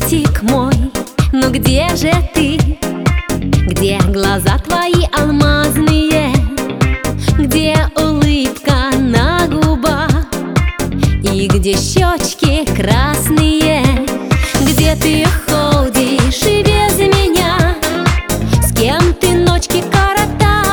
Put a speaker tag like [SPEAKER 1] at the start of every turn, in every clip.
[SPEAKER 1] Светик мой, ну где же ты? Где глаза твои алмазные? Где улыбка на губах? И где щечки красные? Где ты ходишь и без меня? С кем ты ночки коротаешь?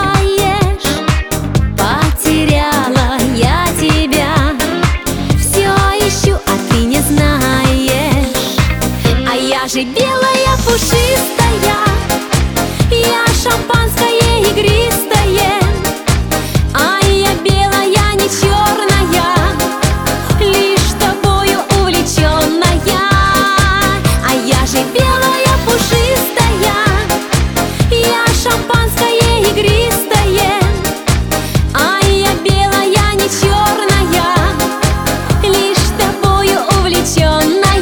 [SPEAKER 1] Потеряла я тебя, все ищу, а ты не знаешь. А я же белая, пушистая, я шампанское игристое. А я белая, не черная, лишь тобою увлеченная. А я же белая, пушистая, я шампанское игристое. А я белая, не черная, лишь тобою увлеченная.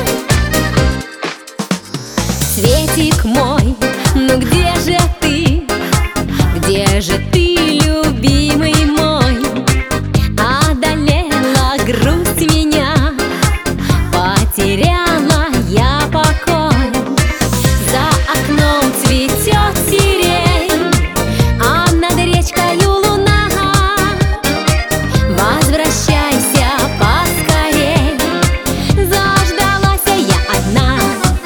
[SPEAKER 1] Светик мой, ну где же ты? Где же ты, любимый мой? Одолела грусть меня, потеряла я покой. За окном цветет сирень, а над речкою луна. Возвращайся поскорей, заждалась я одна.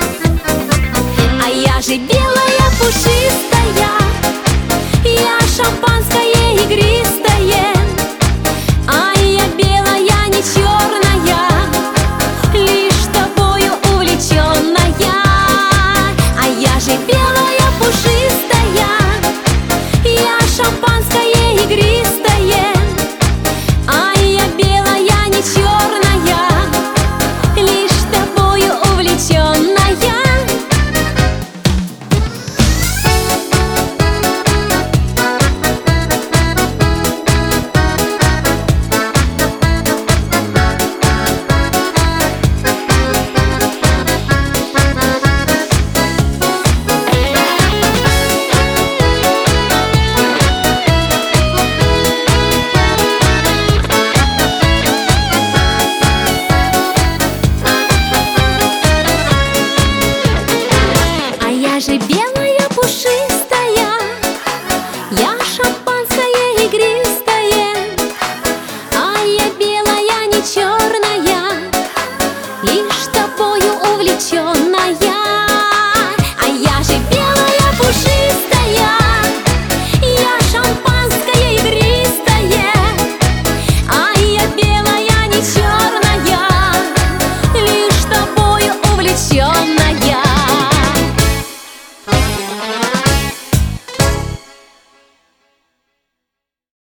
[SPEAKER 1] А я же белая, пушистая, я шампанское игристое. А я белая, не черная, лишь тобою увлеченная. А я же белая, пушистая, я шампанское игристое. А я белая, не черная, лишь тобою увлеченная. А я же белая, пушистая,